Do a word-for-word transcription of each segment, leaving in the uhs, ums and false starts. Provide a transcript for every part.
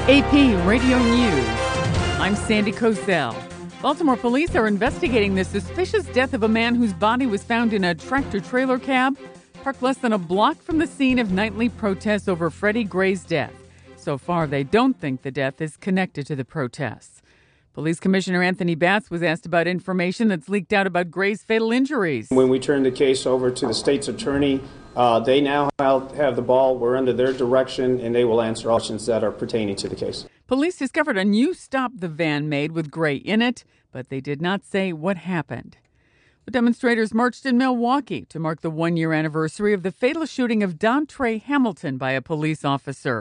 A P Radio News. I'm Sandy Kozel. Baltimore police are investigating the suspicious death of a man whose body was found in a tractor-trailer cab parked less than a block from the scene of nightly protests over Freddie Gray's death. So far, they don't think the death is connected to the protests. Police Commissioner Anthony Batts was asked about information that's leaked out about Gray's fatal injuries. When we turned the case over to the state's attorney, uh, they now have the ball. We're under their direction, and they will answer all questions that are pertaining to the case. Police discovered a new stop the van made with Gray in it, but they did not say what happened. The demonstrators marched in Milwaukee to mark the one-year anniversary of the fatal shooting of Dontre Hamilton by a police officer.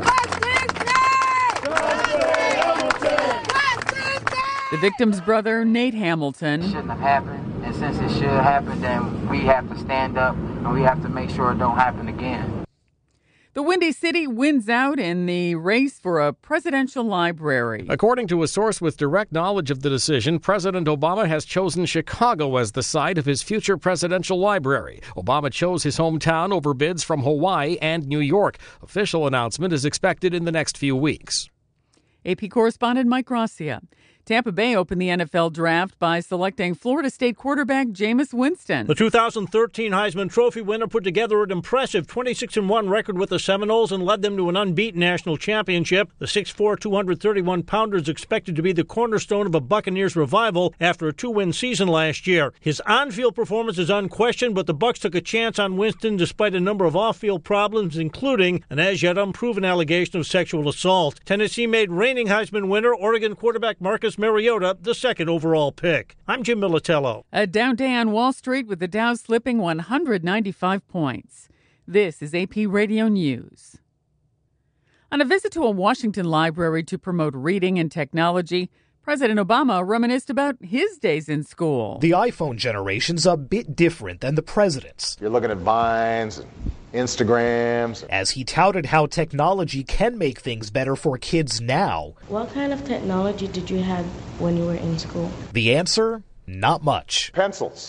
The victim's brother, Nate Hamilton. It shouldn't have happened, and since it should happen, then we have to stand up and we have to make sure it don't happen again. The Windy City wins out in the race for a presidential library. According to a source with direct knowledge of the decision, President Obama has chosen Chicago as the site of his future presidential library. Obama chose his hometown over bids from Hawaii and New York. Official announcement is expected in the next few weeks. A P correspondent Mike Gracia. Tampa Bay opened the N F L draft by selecting Florida State quarterback Jameis Winston. The two thousand thirteen Heisman Trophy winner put together an impressive twenty-six and one record with the Seminoles and led them to an unbeaten national championship. The six foot four, two hundred thirty-one pounder is expected to be the cornerstone of a Buccaneers revival after a two-win season last year. His on-field performance is unquestioned, but the Bucs took a chance on Winston despite a number of off-field problems, including an as-yet unproven allegation of sexual assault. Tennessee made reigning Heisman winner Oregon quarterback Marcus Mariota the second overall pick. I'm Jim Militello. A down day on Wall Street with the Dow slipping one hundred ninety-five points. This is A P Radio News. On a visit to a Washington library to promote reading and technology, President Obama reminisced about his days in school. The iPhone generation's a bit different than the president's. You're looking at Vines and Instagrams. As he touted how technology can make things better for kids now. What kind of technology did you have when you were in school? The answer, not much. Pencils.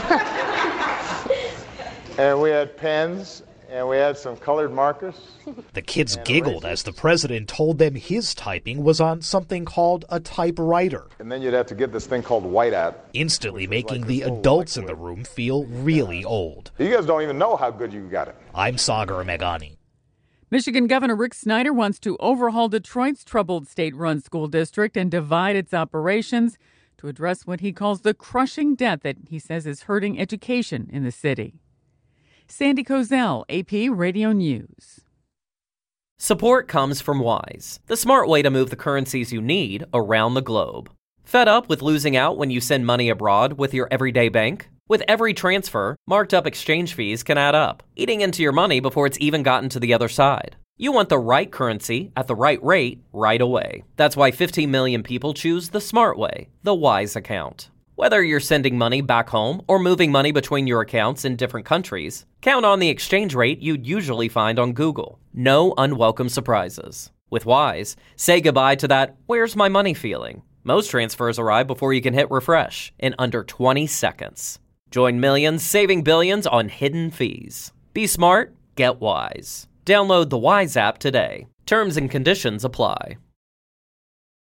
And we had pens, and we had some colored markers. The kids giggled as the president told them his typing was on something called a typewriter. And then you'd have to get this thing called whiteout. Instantly making the adults in the room feel really old. You guys don't even know how good you got it. I'm Sagar Meghani. Michigan Governor Rick Snyder wants to overhaul Detroit's troubled state-run school district and divide its operations to address what he calls the crushing debt that he says is hurting education in the city. Sandy Kozel, A P Radio News. Support comes from Wise, the smart way to move the currencies you need around the globe. Fed up with losing out when you send money abroad with your everyday bank? With every transfer, marked up exchange fees can add up, eating into your money before it's even gotten to the other side. You want the right currency at the right rate right away. That's why fifteen million people choose the smart way, the Wise account. Whether you're sending money back home or moving money between your accounts in different countries, count on the exchange rate you'd usually find on Google. No unwelcome surprises. With Wise, say goodbye to that "where's my money" feeling. Most transfers arrive before you can hit refresh in under twenty seconds. Join millions saving billions on hidden fees. Be smart, get Wise. Download the Wise app today. Terms and conditions apply.